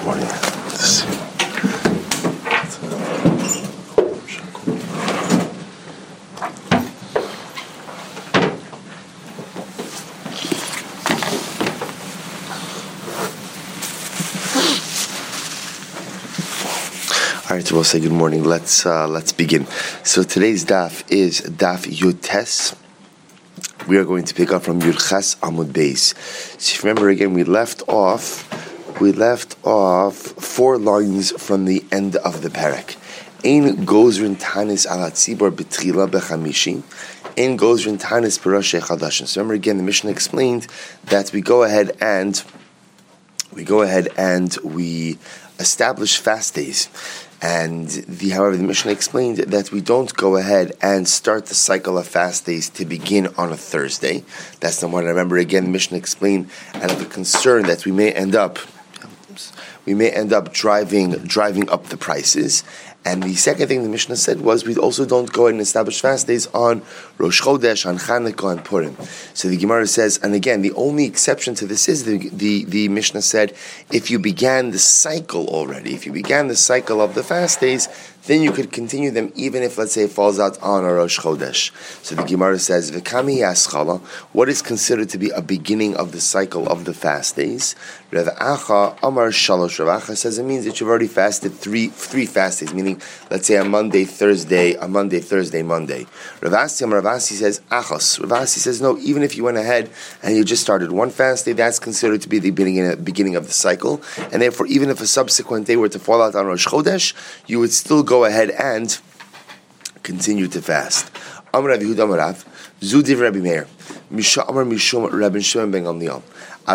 morning. Let's see. All right, so we'll say good morning. Let's begin. So today's daf is daf Yud Tes. We are going to pick up from Yud Ches Amud Beis. So if you remember again, we left off 4 lines from the end of the parak. Ein gozrin tanis ala tzibor betchila bechamishi. Ein gozrin tanis b'rosh chadashin. So remember again, the Mishnah explained that we go ahead and we establish fast days. And however, the Mishnah explained that we don't go ahead and start the cycle of fast days to begin on a Thursday. That's not what I remember. Again, the Mishnah explained out of the concern that we may end up driving up the prices. And the second thing the Mishnah said was we also don't go ahead and establish fast days on Rosh Chodesh, on Chanukah, and Purim. So the Gemara says, and again, the only exception to this is the Mishnah said, if you began the cycle already, if you began the cycle of the fast days, then you could continue them even if, let's say, it falls out on a Rosh Chodesh. So the Gemara says, V'kami yaschala, what is considered to be a beginning of the cycle of the fast days? Rav Acha Amar Shalosh. Rav Acha says it means that you've already fasted three fast days, meaning, let's say, a Monday, Thursday, Monday. Rav Asi says, Achos. Rav Asi says, no, even if you went ahead and you just started one fast day, that's considered to be the beginning of the cycle. And therefore, even if a subsequent day were to fall out on Rosh Chodesh, you would still go ahead and continue to fast. Amar Rav Yehuda Amar Rav, Zudiv Rabbi Meir, Misha Amar Mishum Rabbi Shimon ben Gamliel. So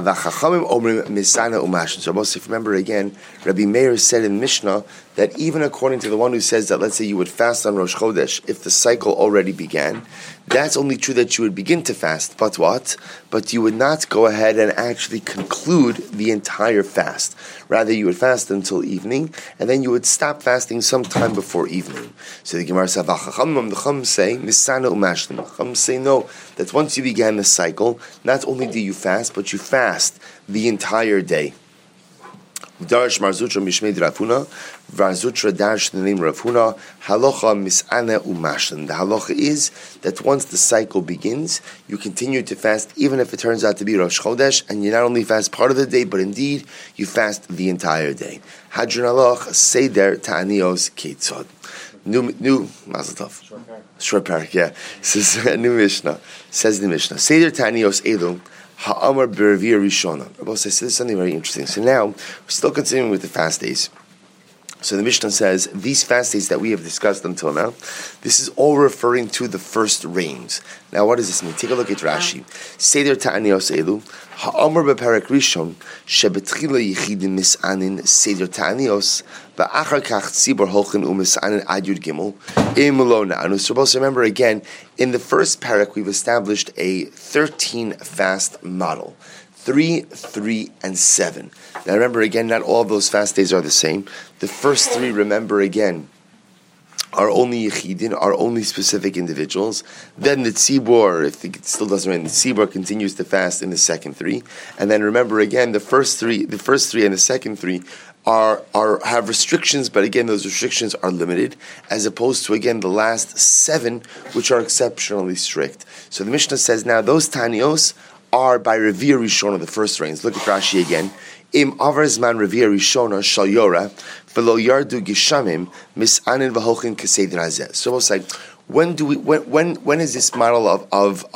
remember again, Rabbi Meir said in Mishnah that even according to the one who says that, let's say you would fast on Rosh Chodesh if the cycle already began, that's only true that you would begin to fast. But what? But you would not go ahead and actually conclude the entire fast. Rather, you would fast until evening, and then you would stop fasting sometime before evening. So the Gemara says, the Chum say, no, that once you began the cycle, not only do you fast, but you fast the entire day. Darash Marzutra Mishmei Rafuna, Varzutra Darash the name Rafuna, Halacha Mis'ana Umashlan. The halacha is that once the cycle begins, you continue to fast, even if it turns out to be Rosh Chodesh, and you not only fast part of the day, but indeed you fast the entire day. Hadron Alach Seder Ta'anios Keitzod. New Mazel Tov. Short parak, yeah. This is a new Mishnah. Says the Mishnah. Seder Ta'anios Elu. Ha'amar b'revir rishona. Rabbi says this is something very interesting. So now we're still continuing with the fast days. So the Mishnah says these fast days that we have discussed until now, this is all referring to the first rains. Now, what does this mean? Take a look at Rashi. Seder ta'anios elu ha'amar b'perek rishon shebetchila yichidim mis'anin seder ta'anios va'achar kach tzibor holchin u'mis'anin ad yud gimel imelo na'anu. So remember again, in the first parak we've established a 13 fast model. 3, 3, and 7. Now remember again, not all of those fast days are the same. The first 3, remember again, are only yechidin, are only specific individuals. Then the tzibor, if it still doesn't rain, the tzibor continues to fast in the second 3. And then remember again, the first 3 and the second 3 have restrictions, but again, those restrictions are limited, as opposed to again the last 7, which are exceptionally strict. So the Mishnah says now those tanios are by Revir Rishona, the first rains. Look at Rashi again. Im avarzman Revir Rishona shal yora v'lo yardu gishamim mis'anin v'hochin k'seder hazeh. So almost like when is this model of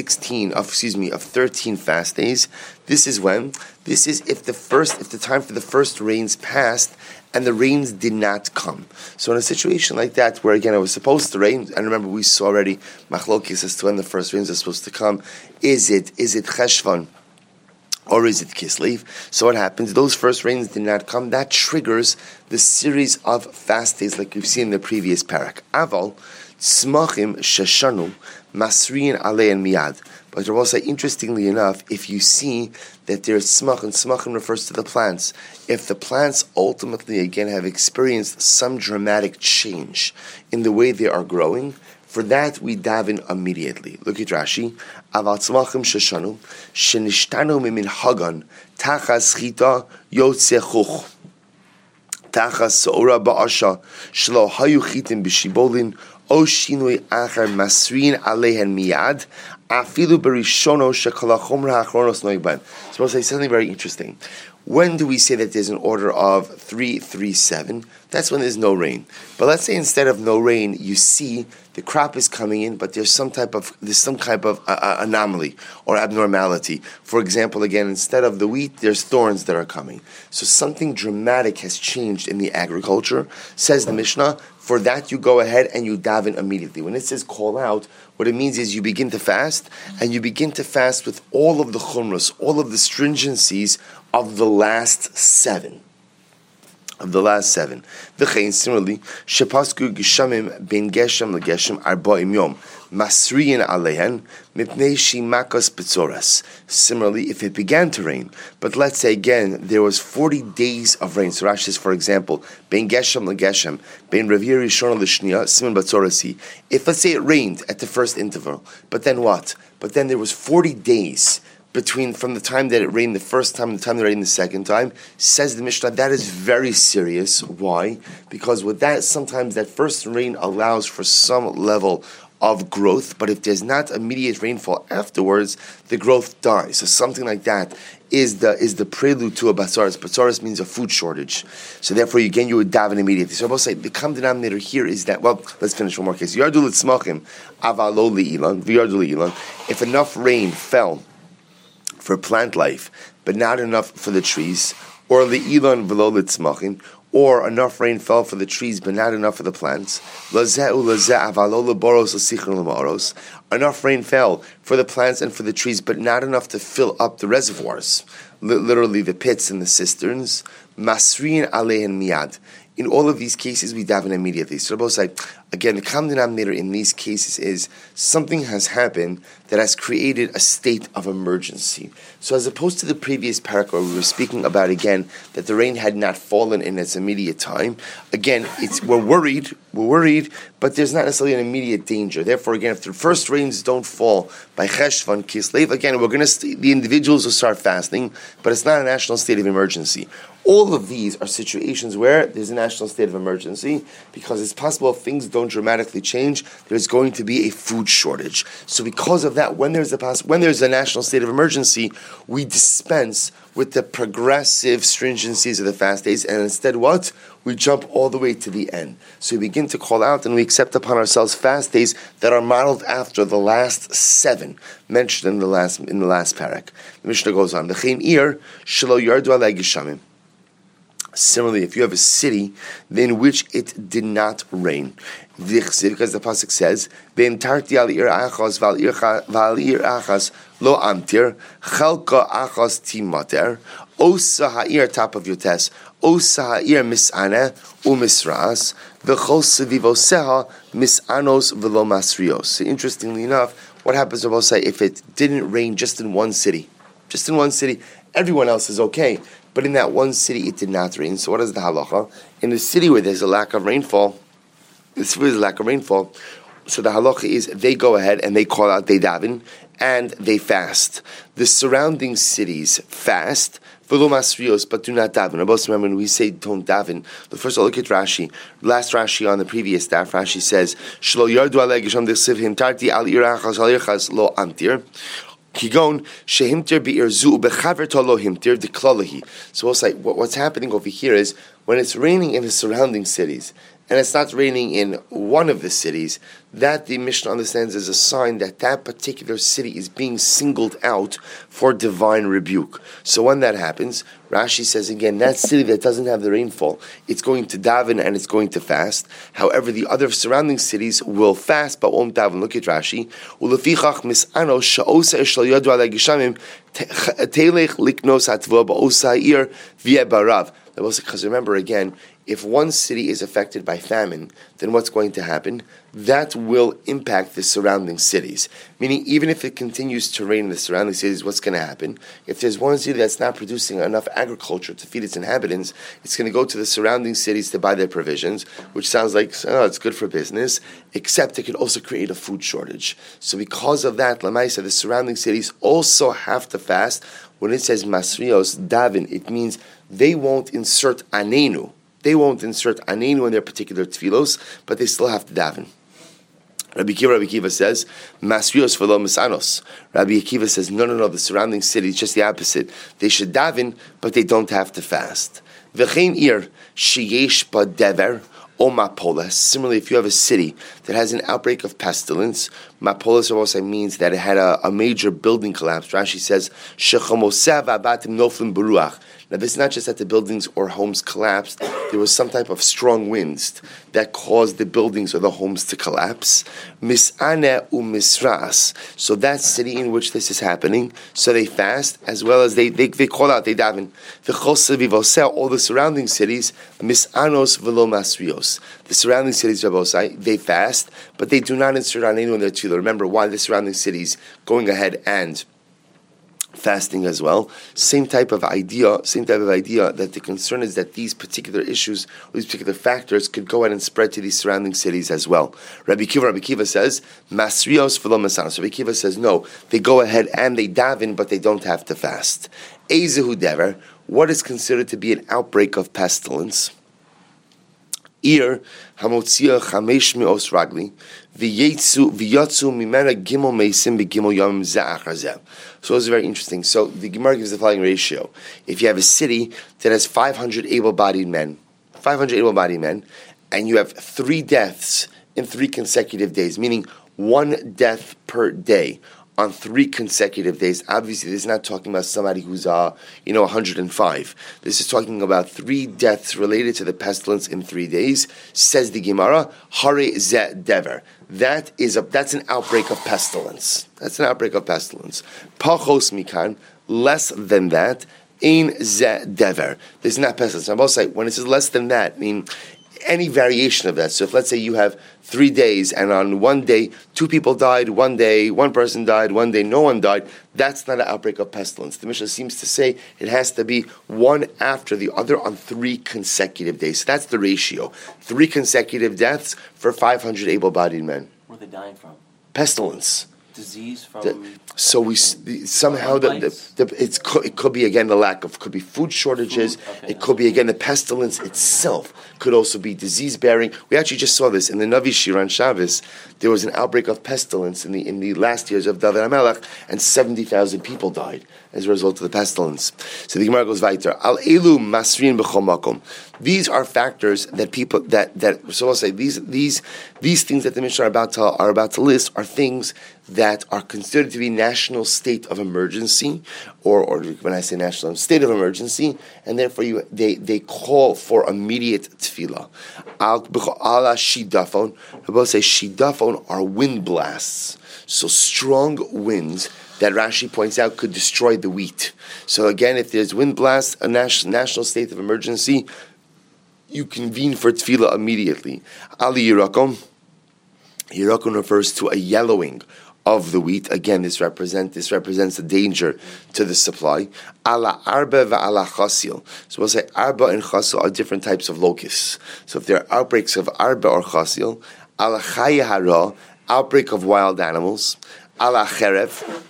13 fast days? This is when. This is if the time for the first rains passed and the rains did not come. So in a situation like that, where again it was supposed to rain, and remember we saw already machlokes as to when the first rains are supposed to come. Is it Cheshvan or is it Kislev? So what happens? Those first rains did not come. That triggers the series of fast days like we've seen in the previous parak. Aval tzmachim sheshanu masriin alein miyad. But Rabbi say, interestingly enough, if you see that there's smach, and smachim refers to the plants, if the plants ultimately again have experienced some dramatic change in the way they are growing, for that we daven immediately. Look at Rashi. Aval tzmachim sheshanu shenishtanu mimin hagan tachas chita yotze chuch. Tachas Se'ora Ba'asha Shelo Hayu Chitim B'Shibolin O Shinui Achar Masrin Alehen Miyad Afilu Berishono Shekala Chomra Achronos Noigban. So I'll say something very interesting. When do we say that there's an order of 3-3-7? That's when there's no rain. But let's say instead of no rain, you see the crop is coming in, but there's some type of anomaly or abnormality. For example, again, instead of the wheat, there's thorns that are coming. So something dramatic has changed in the agriculture. Says the Mishnah, for that you go ahead and you daven immediately. When it says call out, what it means is you begin to fast, and you begin to fast with all of the chumras, all of the stringencies of the last seven. V'chein, similarly, shepasku gishamim ben geshem legeshem arba'im yom masriyin alehen mipnei shimakas betzoras. Similarly, if it began to rain, but let's say again there was 40 days of rain. So Rashi says, for example, ben geshem legeshem ben revir rishon l'shniya siman betzorasi. If let's say it rained at the first interval, but then what? But then there was 40 days from the time that it rained the first time and the time that it rained the second time, says the Mishnah, that is very serious. Why? Because with that, sometimes that first rain allows for some level of growth, but if there's not immediate rainfall afterwards, the growth dies. So something like that is the prelude to a batzaris. Batzaris means a food shortage. So therefore, again, you would daven immediately. So I will say, the common denominator here is that, well, let's finish one more case. Yardu litzmachim avalo li'ilan, v'yardu li'ilan. If enough rain fell for plant life, but not enough for the trees, or li'ilan v'lo litzmachim, or enough rain fell for the trees, but not enough for the plants. Enough rain fell for the plants and for the trees, but not enough to fill up the reservoirs, literally the pits and the cisterns. Masrin alehen miyad. In all of these cases, we daven immediately. So both say, again, the common denominator in these cases is something has happened that has created a state of emergency. So as opposed to the previous parak where we were speaking about, again, that the rain had not fallen in its immediate time, again, we're worried, but there's not necessarily an immediate danger. Therefore, again, if the first rains don't fall by Cheshvan, Kislev, again, the individuals will start fasting, but it's not a national state of emergency. All of these are situations where there's a national state of emergency, because it's possible if things don't dramatically change, there's going to be a food shortage. So because of that, when there's a national state of emergency, we dispense with the progressive stringencies of the fast days, and instead what? We jump all the way to the end. So we begin to call out and we accept upon ourselves fast days that are modeled after the last seven mentioned in the last parak. The Mishnah goes on, V'chein ir shelo yardu alei geshamim. Similarly, if you have a city in which it did not rain, because the pasuk says, "Ve'imtarti al ir achas v'al ir achas lo amtir chalka achas timater osa ha'ir top of your test osa ha'ir misana umisras v'chol sevivoseha misanos v'lo masrios." So interestingly enough, what happens if it didn't rain just in one city, everyone else is okay. But in that one city, it did not rain. So what is the halacha? In the city where there's a lack of rainfall, so the halacha is they go ahead and they call out, they daven, and they fast. The surrounding cities fast, but do not daven. Remember when we say don't daven, first of all, look at Rashi. Last Rashi on the previous daf, Rashi says, Shlo yardu alei gesham d'chsivhim tarti al irachas al irachas lo amtir. Kigon shehimtir be'irzu bechaver tolo himtir deklalahi. So we'll say what's happening over here is when it's raining in the surrounding cities and it's not raining in one of the cities, that the Mishnah understands as a sign that that particular city is being singled out for divine rebuke. So when that happens, Rashi says again, that city that doesn't have the rainfall, it's going to daven and it's going to fast. However, the other surrounding cities will fast but won't daven. Look at Rashi. Ulefichach misano sha'osa eshal yadu alei geshamim telech liknos hatvua ba'osa ha'ir v'yeh barav. Because remember again, if one city is affected by famine, then what's going to happen? That will impact the surrounding cities. Meaning, even if it continues to rain in the surrounding cities, what's going to happen? If there's one city that's not producing enough agriculture to feed its inhabitants, it's going to go to the surrounding cities to buy their provisions, which sounds like, it's good for business, except it could also create a food shortage. So because of that, Lamaisa, the surrounding cities also have to fast. When it says Masrios, Davin, it means they won't insert Anenu They won't insert Anenu in their particular tefillos, but they still have to daven. Rabbi Akiva says, Masrios v'lo misanos. Rabbi Akiva says, no, the surrounding cities, just the opposite. They should daven, but they don't have to fast. V'chein ir sheyesh ba dever o mapoles. Similarly, if you have a city that has an outbreak of pestilence, mapoles also means that it had a major building collapse. Rashi says, shechomoseh v'abatim noflim beruach. Now, this is not just that the buildings or homes collapsed. There was some type of strong winds that caused the buildings or the homes to collapse. Mis'aneh u'misras. So that city in which this is happening, so they fast, as well as they call out, they daven. All the surrounding cities, mis'anos v'lo masrios. The surrounding cities, Rabbosai, they fast, but they do not insert Anenu in their tefillah. Remember, why the surrounding cities going ahead and fasting as well. Same type of idea that the concern is that these particular issues, or these particular factors could go ahead and spread to these surrounding cities as well. Rabbi Akiva says, Masrios v'lo masanos. Rabbi Akiva says, no, they go ahead and they daven, but they don't have to fast. Ezehu dever, what is considered to be an outbreak of pestilence? Ir hamotzia chamesh me'os ragli v'yatsu mimena gimel meisim b'gimel yomim zeh. So it's very interesting. So the Gemara gives the following ratio: if you have a city that has 500 able-bodied men, and you have 3 deaths in 3 consecutive days, meaning 1 death per day on 3 consecutive days. Obviously, this is not talking about somebody who's 105. This is talking about 3 deaths related to the pestilence in 3 days. Says the Gemara, Hare ze dever. That's an outbreak of pestilence. Pachos mikan, less than that, ein ze dever. This is not pestilence. I will say, when it says less than that, I mean any variation of that. So if, let's say, you have 3 days, and on one day, 2 people died, one day, 1 person died, one day, no one died, that's not an outbreak of pestilence. The Mishnah seems to say it has to be one after the other on 3 consecutive days. So that's the ratio. 3 consecutive deaths for 500 able-bodied men. Where are they dying from? Pestilence. Disease from... It could be again the lack of, could be food shortages. It could be again the pestilence itself. Could also be disease bearing. We actually just saw this in the Navi Shiran Shabbos. There was an outbreak of pestilence in the last years of David HaMelech, and 70,000 people died as a result of the pestilence. So the Gemara goes weiter. Al elu masrin b'chol makom. These are factors that people so I'll say these things that the Mishnah are about to list are things that are considered to be national state of emergency, or when I say national state of emergency, and therefore they call for immediate tefillah. Ala shidafon. Rabbi say shidafon are wind blasts, so strong winds that Rashi points out could destroy the wheat. So again, if there's wind blasts, a national state of emergency, you convene for tefillah immediately. Ali Yirakom. Yirakom refers to a yellowing of the wheat. Again, this represents a danger to the supply. Ala arba va'ala chasil. So we'll say arba and chasil are different types of locusts. So if there are outbreaks of arba or chasil, ala chaya hara, outbreak of wild animals, ala cherev,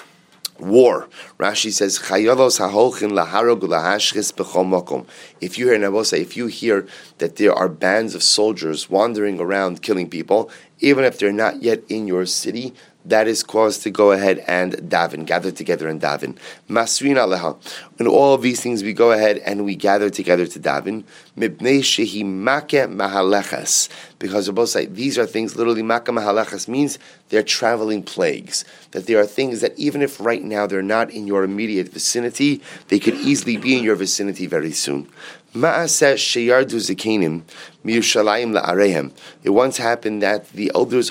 war. Rashi says, "Chayalos haholchin laharog lahashchis b'chol makom." If you hear that there are bands of soldiers wandering around killing people, even if they're not yet in your city, that is cause to go ahead and daven, gather together and daven. Masrin aleha. In all of these things, we go ahead and we gather together to daven. Mibnei shehi make mahalechas. Because both say these are things, literally, make mahalechas means they're traveling plagues. That there are things that even if right now they're not in your immediate vicinity, they could easily be in your vicinity very soon. Ma'aseh sheyardu zikanim miyushalayim la'arehem. It once happened that the elders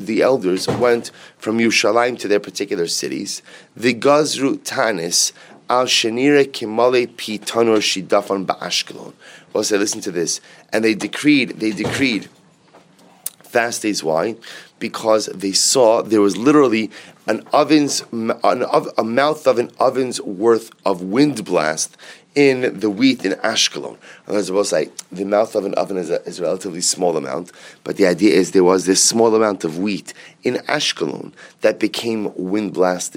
went from Yerushalayim to their particular cities. The gazru tanis al shenire kimale pitanor shidafan ba'ashkelon. Well, say, listen to this, and they decreed fast days. Why? Because they saw there was literally a mouth of an oven's worth of wind blast in the wheat in Ashkelon. And as I will say, the mouth of an oven is a relatively small amount, but the idea is there was this small amount of wheat in Ashkelon that became wind blasted.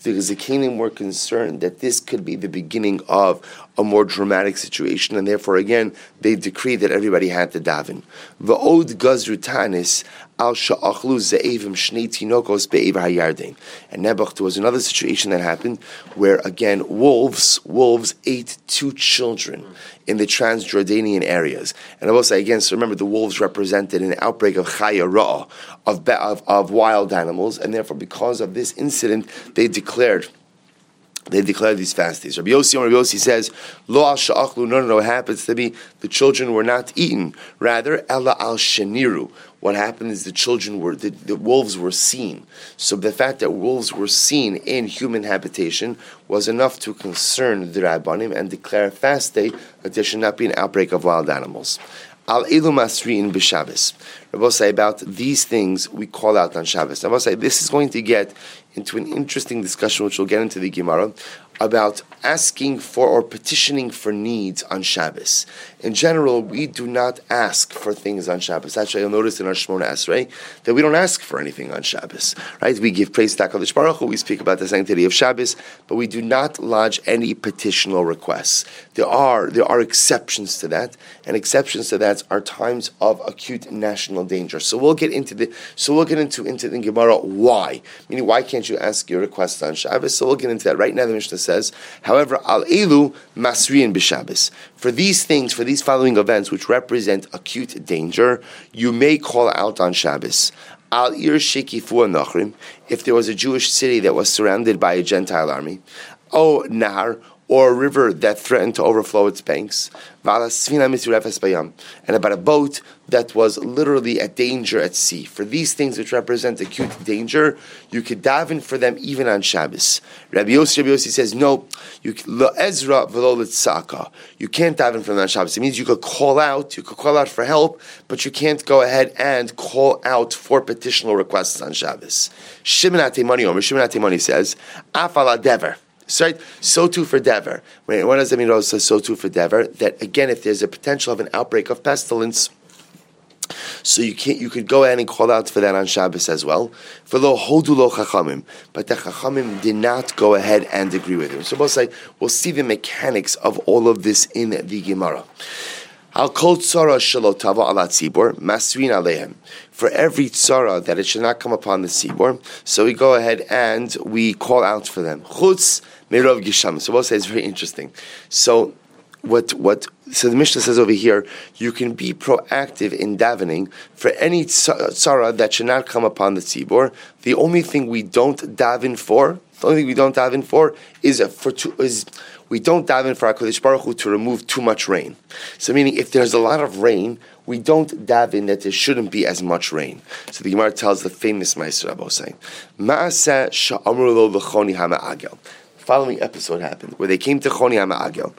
The Zakanim were concerned that this could be the beginning of a more dramatic situation, and therefore, again, they decreed that everybody had to daven. V'od gazru tanis al sha'achlu ze'evim shnei tinokos be'ev ha'yarden. And Nebuch, there was another situation that happened where, again, wolves ate 2 children in the Transjordanian areas. And I will say again, so remember, the wolves represented an outbreak of chaya ra'ah, of wild animals, and therefore, because of this incident, they declared these fast days. Rabbi Yossi says, Lo al sha'achlu, no, it happens to be the children were not eaten. Rather, ella al sheniru. What happened is the wolves were seen. So the fact that wolves were seen in human habitation was enough to concern the Rabbanim and declare a fast day that there should not be an outbreak of wild animals. Al elu masri'in b'Shabbos. Rabbi say about these things we call out on Shabbos. Rabbi say this is going to get into an interesting discussion, which we'll get into the Gemara, about asking for or petitioning for needs on Shabbos. In general, we do not ask for things on Shabbos. Actually, you'll notice in our Shmona Esrei that we don't ask for anything on Shabbos. Right? We give praise to HaKadosh Baruch Hu, we speak about the sanctity of Shabbos, but we do not lodge any petitional requests. There are exceptions to that, and exceptions to that are times of acute national danger. So we'll get into the Gemara why. Meaning, why can't you ask your request on Shabbos? So we'll get into that. Right now the Mishnah says, however, al elu masriin b'Shabbos. For these things, for these following events which represent acute danger, you may call out on Shabbos. Al ir shekifu nachrim, if there was a Jewish city that was surrounded by a Gentile army, o nahar, or a river that threatened to overflow its banks, and about a boat that was literally at danger at sea. For these things which represent acute danger, you could daven for them even on Shabbos. Rabbi Yossi says, no, you can't daven for them on Shabbos. It means you could call out for help, but you can't go ahead and call out for petitional requests on Shabbos. Shimon HaTeimani says, Afala dever. So too for Dever. What does that mean? So too for Dever. That again, if there's a potential of an outbreak of pestilence, so you could go ahead and call out for that on Shabbos as well. For lo hodu lo chachamim, but the chachamim did not go ahead and agree with him. So we'll see the mechanics of all of this in the Gemara. Al kol tzara shelo tava ala tzibor masrin alehem. For every tzara that it should not come upon the tzibor, so we go ahead and we call out for them. Chutz merov gisham. So we'll say it's very interesting. So so the Mishnah says over here, you can be proactive in davening for any tzara that should not come upon the tzibor. The only thing we don't daven for is we don't daven for HaKadosh Baruch Hu to remove too much rain. So meaning, if there's a lot of rain, we don't daven that there shouldn't be as much rain. So the Gemara tells the famous Meister Rabbi saying, Ma'aseh sha'amru lo l'choni ha'ma'agel. The following episode happened, where they came to Choni ha'ma'agel.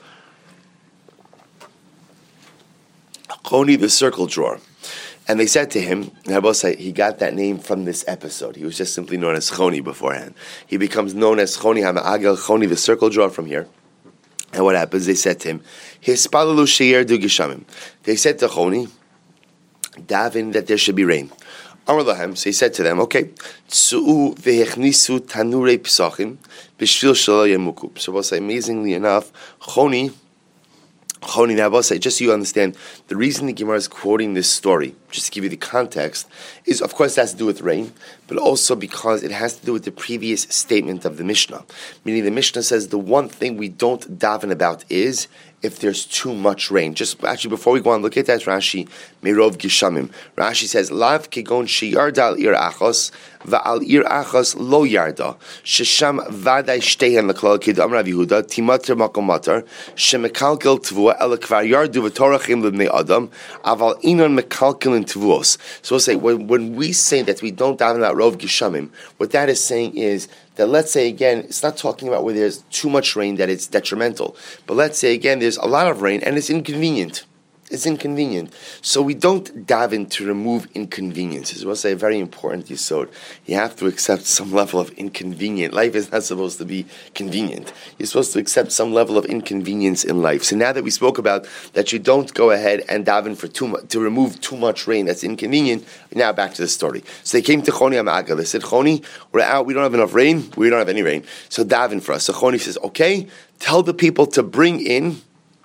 Choni, the circle drawer. And they said to him, and he got that name from this episode. He was just simply known as Choni beforehand. He becomes known as Choni ha'ma'agel, Choni, the circle drawer, from here. And what happens? They said to him, Hispalalu sheyerdu gishamim. They said to Choni, daven that there should be rain. Amar lahem, so he said to them, okay, tsu'u vehechnisu tanurei psachim b'shvil shelo yemuku. So we'll say, amazingly enough, Choni, now I'll say, just so you understand, the reason the Gemara is quoting this story, just to give you the context, is of course it has to do with rain, but also because it has to do with the previous statement of the Mishnah. Meaning the Mishnah says the one thing we don't daven about is if there's too much rain. Just actually before we go on, look at that Rashi, Merov Gishamim. Rashi says, Lav kegon sheyarda al ir achos, va'al ir achos lo yarda, shesham vaday shtehen l'klal kidam Rav Yehuda, timater makom matar, shemekalkel tvua el kvar yardu v'torachim l'bnei adam, aval inon mekalkel in tvuos. So we'll say, when we say that we don't daven about Rov Gishamim, what that is saying is that, let's say again, it's not talking about where there's too much rain that it's detrimental, but let's say again there's a lot of rain and it's inconvenient. It's inconvenient. So we don't daven to remove inconveniences. We'll say a very important yesod. You have to accept some level of inconvenience. Life is not supposed to be convenient. You're supposed to accept some level of inconvenience in life. So now that we spoke about that you don't go ahead and daven for to remove too much rain that's inconvenient, now back to the story. So they came to Choni HaMa'agel. They said, Choni, we're out, we don't have enough rain, we don't have any rain. So daven for us. So Choni says, okay, tell the people to bring in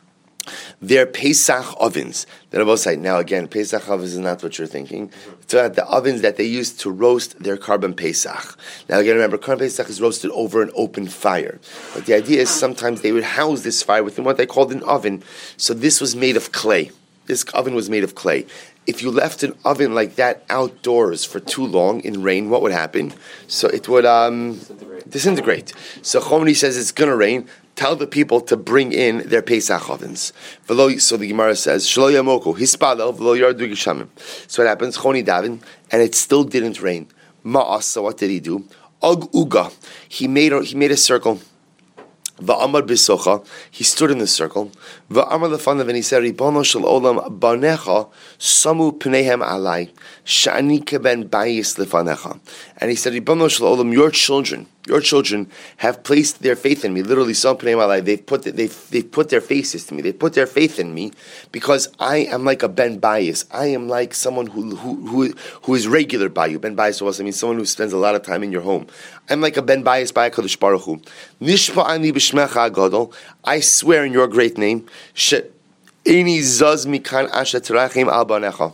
their Pesach ovens. Then I will say, now again, Pesach ovens is not what you're thinking. It's the ovens that they use to roast their carbon Pesach. Now again, remember, carbon Pesach is roasted over an open fire. But the idea is sometimes they would house this fire within what they called an oven. So this was made of clay. This oven was made of clay. If you left an oven like that outdoors for too long in rain, what would happen? So it would disintegrate. So Chomri says it's going to rain. Tell the people to bring in their Pesach ovens. So the Gemara says, Shlo yamoku, hispalel, v'lo yardu gishamim. So what happens? Choni daven, and it still didn't rain. Ma'as, so what did he do? Og uga, he made a circle. Va'amar bisocha, he stood in the circle. Va'amar lefanav, and he said, Ribono shel olam, banecha, samu pneihem alai, sha'ani keben bayis lefanecha. And he said, Ribono shel olam, your children have placed their faith in me. Literally, they've put their faces to me. They put their faith in me because I am like a ben bayis. I am like someone who is regular by you. Ben bayis also means someone who spends a lot of time in your home. I'm like a ben bayis by HaKadosh Baruch Hu. Nishpa ani b'shmecha agadol. I swear in your great name. She'eni zaz mikan asher terachim al banecha.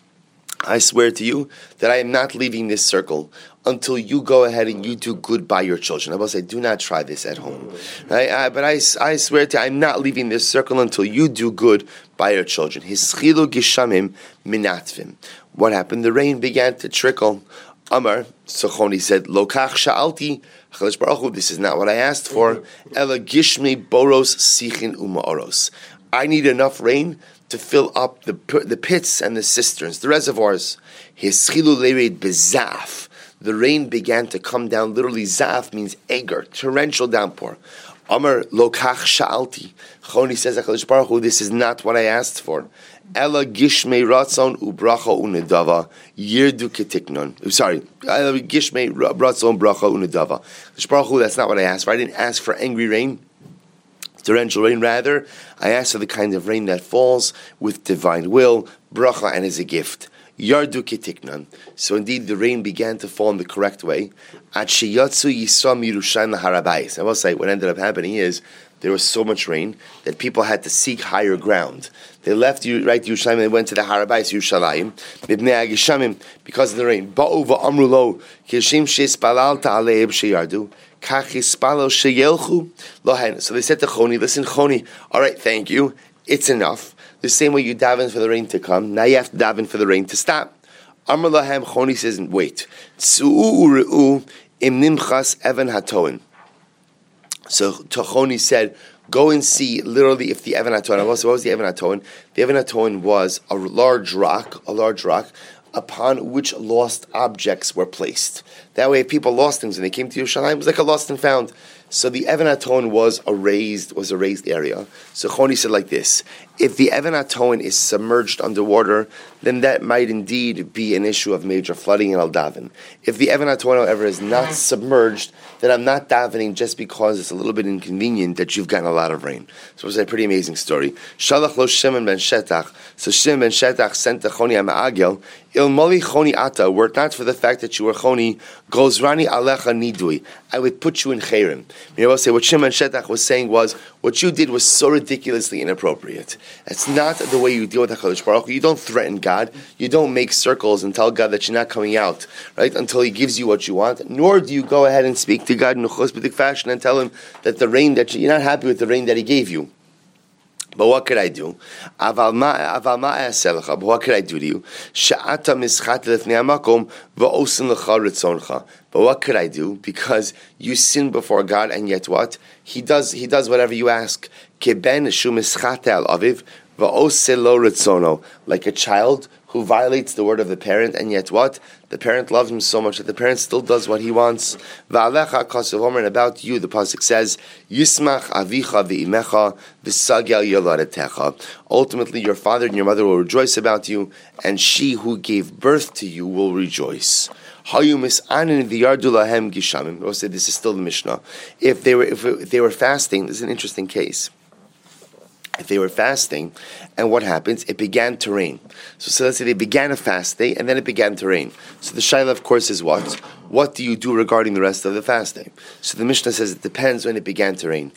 I swear to you that I am not leaving this circle until you go ahead and you do good by your children. I will say, do not try this at home. Right? But I swear to you, I'm not leaving this circle until you do good by your children. Hischilu gishamim minatvim. What happened? The rain began to trickle. Amar, so Choni said, Lokach sha'alti, HaKadosh Baruch Hu, this is not what I asked for. Ela gishmi boros sichin uma'oros. I need enough rain to fill up the pits and the cisterns, the reservoirs. Hischilu lered bezaf. The rain began to come down. Literally, zaf means eger, torrential downpour. Amar lokach sha'alti. Choni says, HaKadosh Baruch Hu, this is not what I asked for. Ela gishmei ratzon ubracha unedava yirdu ketiknon. Sorry, Ela gishmei ratzon bracha unedava. HaKadosh Baruch Hu, that's not what I asked for. I didn't ask for angry rain, torrential rain. Rather, I asked for the kind of rain that falls with divine will, bracha, and is a gift. Yardu kitiknan. So indeed, the rain began to fall in the correct way. At sheyatzu yisam Yerushalayim laharabais. I will say, what ended up happening is there was so much rain that people had to seek higher ground. They left Yerushalayim and they went to the Harabais Yerushalayim mibnei agishamim because of the rain. Ba'u va'amru lo kishim sheispalalta aleib sheyardu. So they said to Choni, listen, Choni, all right, thank you, it's enough. The same way you daven for the rain to come, now you have to daven for the rain to stop. Amar lahem, Choni says, wait. So Choni said, go and see literally if the Even HaTohen, what was the Even HaTohen? The Even HaTohen was a large rock, upon which lost objects were placed. That way, if people lost things and they came to Yerushalayim, it was like a lost and found. So the Even HaTohen was a raised area. So Choni said like this: if the Even HaTohen is submerged underwater, then that might indeed be an issue of major flooding, and I'll daven. If the Even HaTohen, however, is not submerged, then I'm not davening just because it's a little bit inconvenient that you've gotten a lot of rain. So it was a pretty amazing story. Shalach lo Shimon ben Shetach. So Shimon ben Shetach sent to Choni HaMa'agel, Il moli Choni ata, were it not for the fact that you were Choni, Gozrani alecha nidui, I would put you in Chayrim. I will say what Shimon Shetach was saying was, what you did was so ridiculously inappropriate. That's not the way you deal with HaKadosh Baruch Hu. You don't threaten God. You don't make circles and tell God that you're not coming out, right, until He gives you what you want. Nor do you go ahead and speak to God in a chosbedik fashion and tell Him that the rain that you're not happy with the rain that He gave you. But what could I do? But what could I do to you? But what could I do? Because you sin before God, and yet what? He does whatever you ask. Like a child who violates the word of the parent, and yet what? The parent loves him so much that the parent still does what he wants. Va'alecha kasav omer, and about you, the pasuk says, Yismach avicha v'imecha v'sagel yoladetecha. Ultimately, your father and your mother will rejoice about you, and she who gave birth to you will rejoice. Hayu misanin v'yardu lahem gishamim. We'll say this is still the Mishnah. If they were fasting, this is an interesting case. If they were fasting, and what happens? It began to rain. So let's say they began a fast day, and then it began to rain. So the shaila, of course, is what? What do you do regarding the rest of the fast day? So the Mishnah says it depends when it began to rain.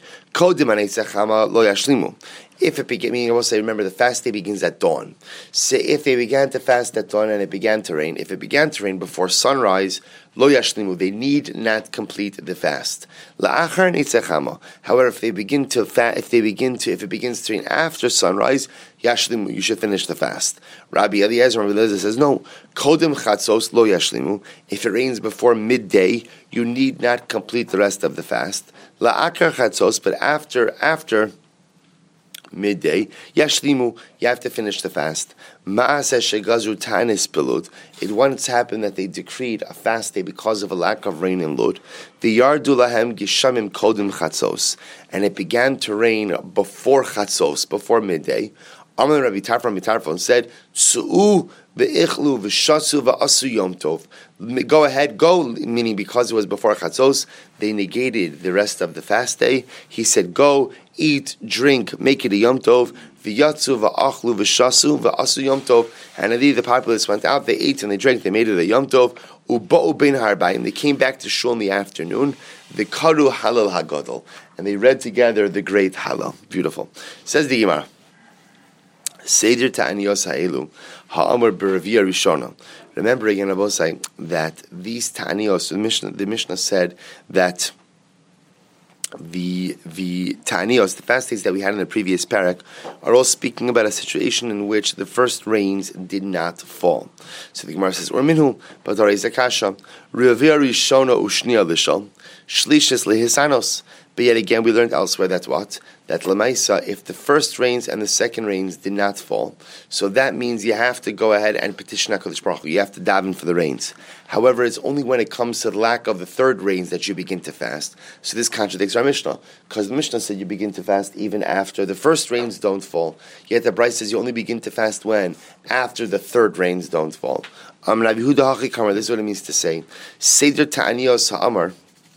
If it began, meaning I will say, remember, the fast day begins at dawn. So if they began to fast at dawn and it began to rain, if it began to rain before sunrise, lo yashlimu, they need not complete the fast. La'achar neitzachama. However, if it begins to rain after sunrise, yashlimu, you should finish the fast. Rabbi Eliezer says no. Kodem chatzos lo yashlimu. If it rains before midday, you need not complete the rest of the fast. La'achar chatzos, but after midday, yashlimu, you have to finish the fast. Ma'aseh shegazru ta'anis belud. It once happened that they decreed a fast day because of a lack of rain in Lud. V'yardu lahem gishamim kodim chatzos, and it began to rain before chatzos, before midday. Amar Rabbi Tarfon said, "Tzu'u ve'ichlu v'shatzu v'asu yom tov." Go ahead, go. Meaning, because it was before chatzos, they negated the rest of the fast day. He said, "Go, eat, drink, make it a yom tov." V'yatzu v'achlu v'shatzu v'asu yom tov. And indeed, the populace went out. They ate and they drank. They made it a yom tov. Uba'u bein harbayim. They came back to shul in the afternoon. V'karu halal hagadol, and they read together the great halal. Beautiful. Says the Gemara. Seder ta'aniyos ha'elu ha'amar b'reviyah rishona. Remember again, Abosai, that these ta'aniyos, the Mishnah said that the ta'aniyos, the fast days that we had in the previous parak, are all speaking about a situation in which the first rains did not fall. So the Gemara says, or minhu b'darei zakasha reviyah rishona ushniya lishol shlishes lehisanos. But yet again, we learned elsewhere that what? That Lamaisa, if the first rains and the second rains did not fall, so that means you have to go ahead and petition HaKadosh Baruch Hu. You have to daven for the rains. However, it's only when it comes to the lack of the third rains that you begin to fast. So this contradicts our Mishnah, because the Mishnah said you begin to fast even after the first rains don't fall. Yet the Brayta says you only begin to fast when? After the third rains don't fall. Rabbi Yehuda Hachi Kamar, this is what it means to say. Seder Ta'aniyos Ha'amar,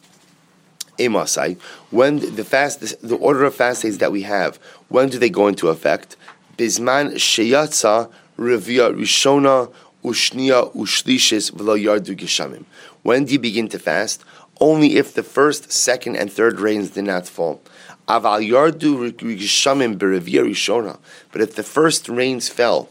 when the order of fast days that we have, when do they go into effect? Bizman sheyatza revia rishona ushnia ushlishis v'lo yardu gishamim. When do you begin to fast? Only if the first, second, and third rains did not fall. Aval yardu gishamim berevia rishona. But if the first rains fell,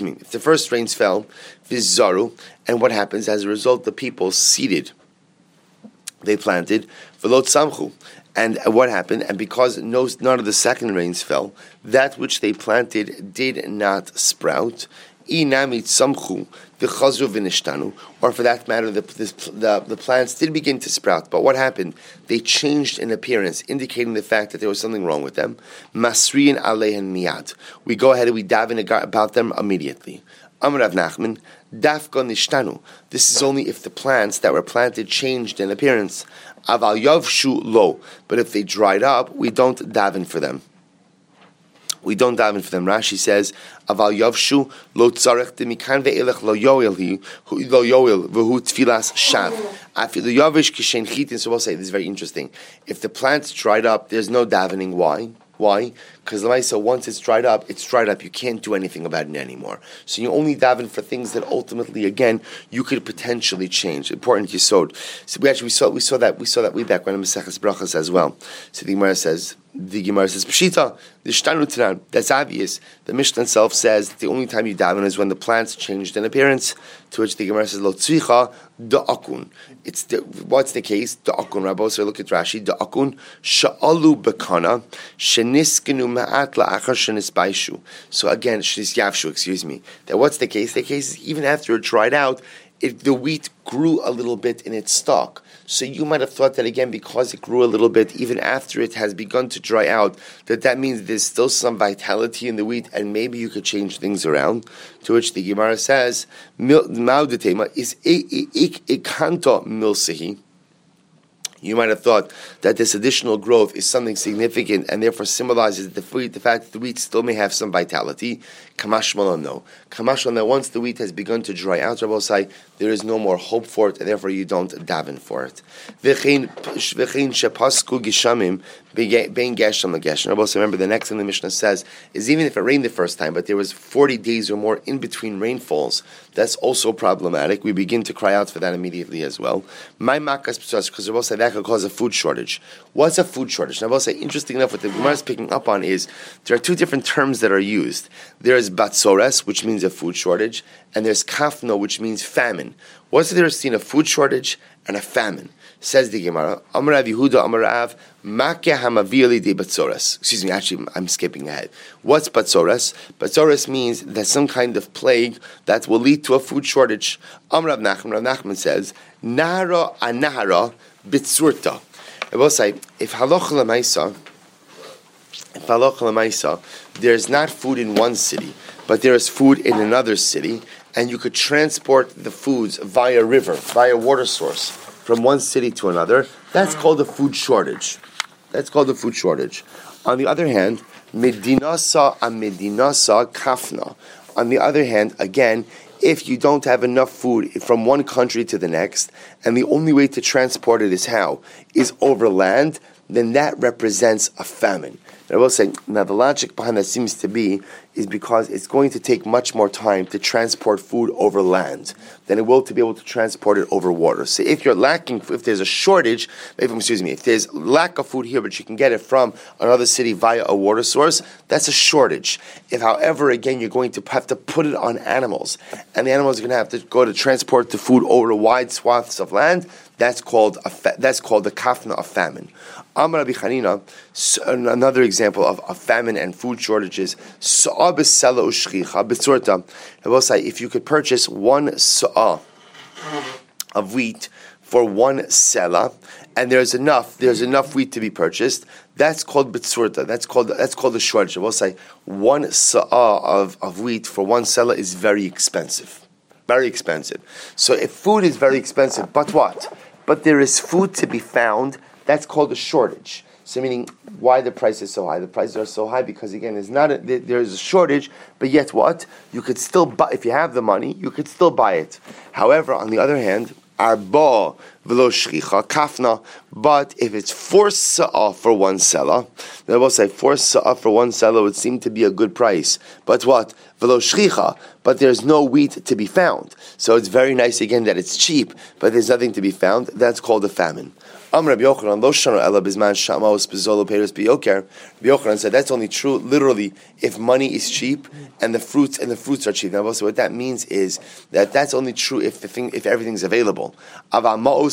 vizaru, and what happens as a result? The people seeded. They planted v'lo tzamchu, and what happened? And because none of the second rains fell, that which they planted did not sprout. Inami tzamchu v'chazru v'nishtanu, or for that matter, the plants did begin to sprout. But what happened? They changed in appearance, indicating the fact that there was something wrong with them. Masriin aleihen miyad. We go ahead and we daven about them immediately. Amar Rav Nachman, dafka nishtanu. This is only if the plants that were planted changed in appearance. Aval yavshu lo. But if they dried up, we don't daven for them. Rashi says, Aval yavshu lo tzarech demikan ve'elech lo yoel v'hu tfilas shav. Afilu yavish kishen chitin. So we'll say, this is very interesting. If the plants dried up, there's no davening. Why? Because once it's dried up. You can't do anything about it anymore. So you only daven for things that ultimately, again, you could potentially change. Important yesod. So we saw that way back when in Maseches Brachos as well. So the Gemara says, Pshita, the Shtanu Tanan. That's obvious. The Mishnah itself says that the only time you daven is when the plants changed in appearance. To which the Gemara says, Lo tzricha da'akun. What's the case? Da'akun. Rabbi, so look at Rashi. Da'akun sha'alu bekana sheniskenu ma'at la'achar shenisbaishu. So again, shenis that what's the case? The case is even after it dried out, the wheat grew a little bit in its stalk. So you might have thought that again, because it grew a little bit, even after it has begun to dry out, that means there's still some vitality in the wheat, and maybe you could change things around. To which the Gemara says, "Ma'udetema is ikanto milsehi." You might have thought that this additional growth is something significant and therefore symbolizes the fact that the wheat still may have some vitality. Kamashmalan, no. Kamashmalan, that once the wheat has begun to dry out, Rabbi say, there is no more hope for it, and therefore you don't daven for it. V'chein shepasku gishamim bein geshem l'geshem. Rabbi say, remember the next thing the Mishnah says is even if it rained the first time, but there was 40 days or more in between rainfalls, that's also problematic. We begin to cry out for that immediately as well. My makas p'tzas, because Rabbi say that could cause a food shortage. What's a food shortage? Now, Rabbi say, interesting enough, what the Gemara is picking up on is there are two different terms that are used. There's batzores, which means a food shortage, and there's kafno, which means famine. What's the difference between a food shortage and a famine? Says the Gemara, Amar Rav Yehuda, Amar Rav, Makeh hamavili de batzores. Excuse me, actually, I'm skipping ahead. What's batzores? Batzores means that some kind of plague that will lead to a food shortage. Amar Rav Nachman says, Nahara anahara bitzurta. I will say, if halacha l'maisa, there's not food in one city, but there is food in another city, and you could transport the foods via river, via water source, from one city to another, that's called a food shortage. On the other hand, medinasa a medinasa kafna. On the other hand, again, if you don't have enough food from one country to the next, and the only way to transport it is how? Is over land, then that represents a famine. And I will say, now the logic behind that seems to be is because it's going to take much more time to transport food over land than it will to be able to transport it over water. So if there's a shortage, if there's lack of food here, but you can get it from another city via a water source, that's a shortage. If, however, again, you're going to have to put it on animals, and the animals are going to have to go to transport the food over wide swaths of land, that's called the kafna of famine. Amar Rabbi Chanina, another example of a famine and food shortages. I will say, if you could purchase one sa'ah of wheat for one sela, and there's enough wheat to be purchased, that's called bitzurta. That's called a shortage. I will say, one sa'ah of wheat for one sela is very expensive. Very expensive. So if food is very expensive, but what? But there is food to be found, that's called a shortage. So meaning, why the price is so high? The prices are so high because, again, there is a shortage, but yet what? You could still buy, if you have the money, you could still buy it. However, on the other hand, arba v'lo shchicha kafna, but if it's 4 sa'ah for one sela, then I will say 4 sa'ah for one sela would seem to be a good price. But what? V'lo shchicha, but there's no wheat to be found. So it's very nice, again, that it's cheap, but there's nothing to be found. That's called a famine. Rabbi Yochanan said that's only true literally if money is cheap and the fruits are cheap. Now, also what that means is that's only true if everything's available. But Rabbi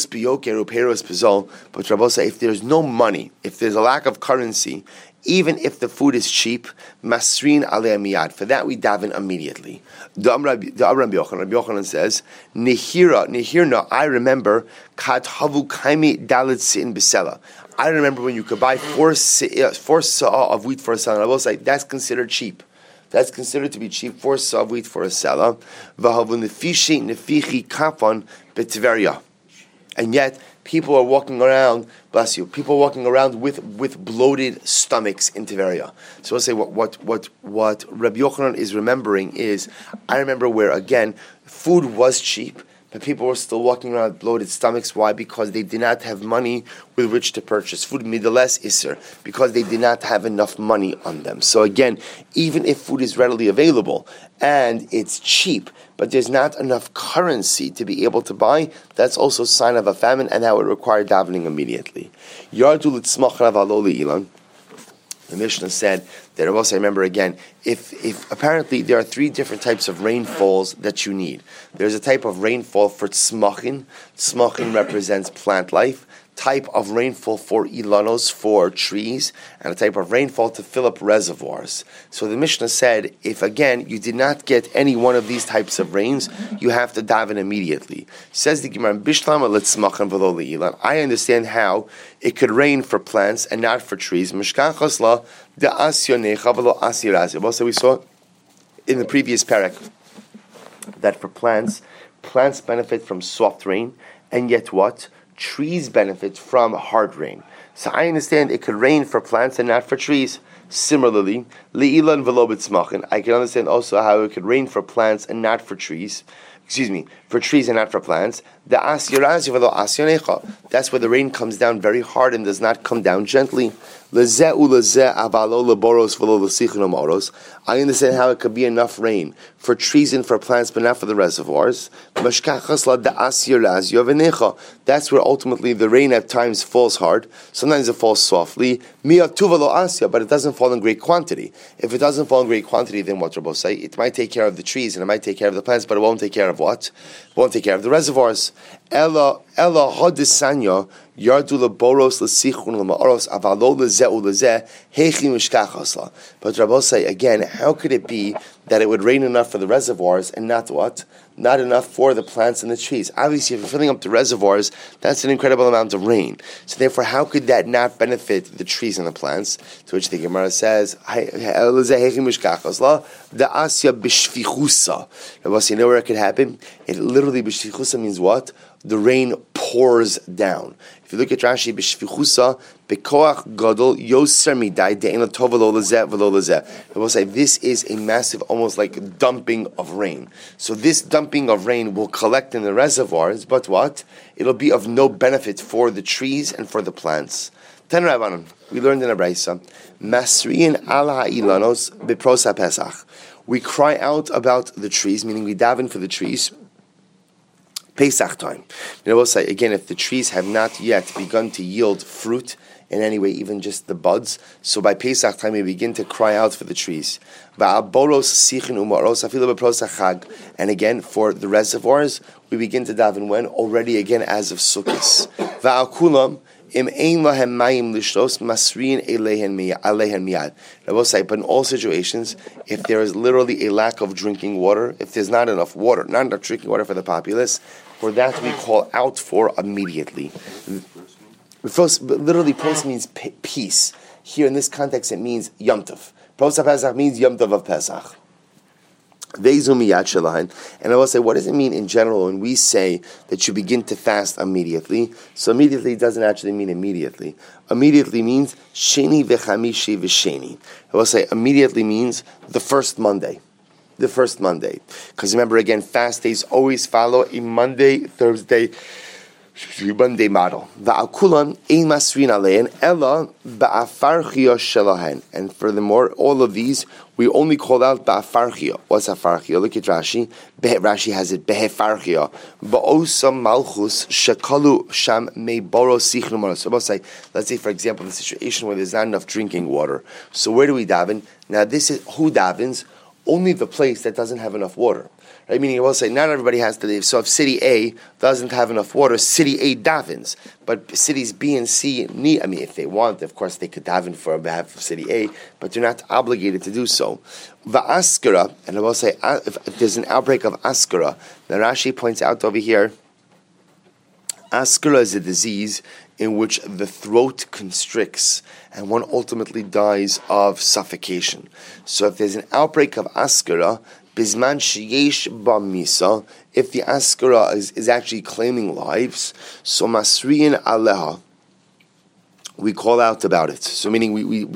said if there's no money, if there's a lack of currency, even if the food is cheap, masrin alei miyad. For that we daven immediately. The Rabbi Yochanan says, Nihirna, I remember, kat havu kaimi dalit sin bisela. I remember when you could buy 4 sa'ah of wheat for a sela. I will say, that's considered cheap. That's considered to be cheap, 4 sa'ah of wheat for a sela. V'havu nefichi kafon b'Tveria. And yet, people are walking around, bless you, with bloated stomachs in Tiberia. So I'll say what Rabbi Yochanan is remembering is, I remember where, again, food was cheap, but people were still walking around with bloated stomachs. Why? Because they did not have money with which to purchase food. Middles iser, because they did not have enough money on them. So again, even if food is readily available and it's cheap, but there's not enough currency to be able to buy, that's also a sign of a famine, and that would require davening immediately. Yardu litzmach rav aloli ilan. The Mishnah said that, also I remember again, if apparently there are 3 different types of rainfalls that you need. There's a type of rainfall for tzmachin. Tzmachin represents plant life. type of rainfall for ilanos, for trees, and a type of rainfall to fill up reservoirs. So the Mishnah said, if again you did not get any one of these types of rains, you have to daven immediately. Says the Gemara, I understand how it could rain for plants and not for trees. Also, we saw in the previous parak that for plants benefit from soft rain, and yet what? Trees benefit from hard rain. So I understand it could rain for plants and not for trees. Similarly, li'ilan v'lo b'tzmachin, I can understand also how it could rain for plants and not for trees. For trees and not for plants. That's where the rain comes down very hard and does not come down gently. I understand how it could be enough rain for trees and for plants, but not for the reservoirs. That's where ultimately the rain at times falls hard. Sometimes it falls softly, but it doesn't fall in great quantity. If it doesn't fall in great quantity, then what Rabbi say? It might take care of the trees and it might take care of the plants, but it won't take care of what? It won't take care of the reservoirs. Ella hodisanya yardu leboros lesichun lemaoros avalo lezeu lezeh heichi mishkachosla. But Rabbi say again, how could it be that it would rain enough for the reservoirs and not what? Not enough for the plants and the trees. Obviously, if you're filling up the reservoirs, that's an incredible amount of rain. So therefore, how could that not benefit the trees and the plants? To which the Gemara says, the asya b'shfichusa. You know where it could happen? It literally, b'shfichusa means what? The rain pours down. If you look at Rashi, b'shfichusa, bekoach gadol yoser midai de'ena tov v'lo lezeh v'lo lezeh. It will say this is a massive, almost like dumping of rain. So this dumping of rain will collect in the reservoirs, but what? It'll be of no benefit for the trees and for the plants. Ten Rabbanon, we learned in a brayso, masriin ala ilanos beprosa pesach. We cry out about the trees, meaning we daven for the trees. Pesach time. I will say again, if the trees have not yet begun to yield fruit in any way, even just the buds, so by Pesach time we begin to cry out for the trees. And again, for the reservoirs, we begin to daven when? Already again as of Sukkot. I will say, but in all situations, if there is literally a lack of drinking water, if there's not enough water, not enough drinking water for the populace, for that we call out for immediately. Literally, pros means peace. Here in this context, it means Yom Tov. Prosa Pesach means Yom Tov of Pesach. And I will say, what does it mean in general when we say that you begin to fast immediately? So immediately doesn't actually mean immediately. Immediately means Sheni v'chamishi v'sheni. I will say immediately means the first Monday. The first Monday. Because remember again, fast days always follow a Monday, Thursday, Monday model. Va'akulan ein masrin alein ella ba'afarchia shelahen. And furthermore, all of these we only call out ba'afarchia. What's afarchia? Look at Rashi. Rashi has it behefarchia. Ba'osam malchus shekalu sham meiboro sichnu manos. So let's say for example the situation where there's not enough drinking water. So where do we daven? Now this is who davens? Only the place that doesn't have enough water. Right? Meaning, I will say, not everybody has to live. So if city A doesn't have enough water, city A davens. But cities B and C need, if they want, of course, they could daven for behalf of city A, but they're not obligated to do so. Va'askara, and I will say, if there's an outbreak of askara, then Rashi points out over here, askara is a disease in which the throat constricts and one ultimately dies of suffocation. So if there's an outbreak of askara, bisman sheyesh b'misa, if the askara is actually claiming lives, so masriyin aleha, we call out about it. So meaning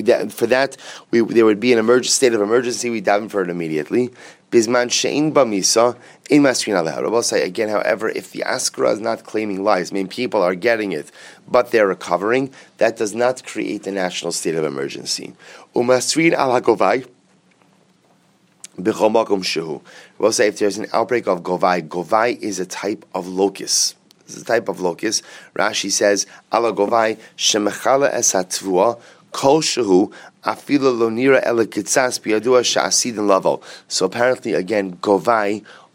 there would be an state of emergency, we daven for it immediately. Bisman she'in b'misa, in masrin aleha. I will say again, however, if the askara is not claiming lives, people are getting it, but they're recovering, that does not create a national state of emergency. Umasrin al hagovai, b'chol makom shehu. I will say if there's an outbreak of govai is a type of locust. This is a type of locust. Rashi says, ala govai shemechala es hatvua kol shehu afila lo nira ela kitzas biyadua sha'asidin lavo. So apparently, again, govai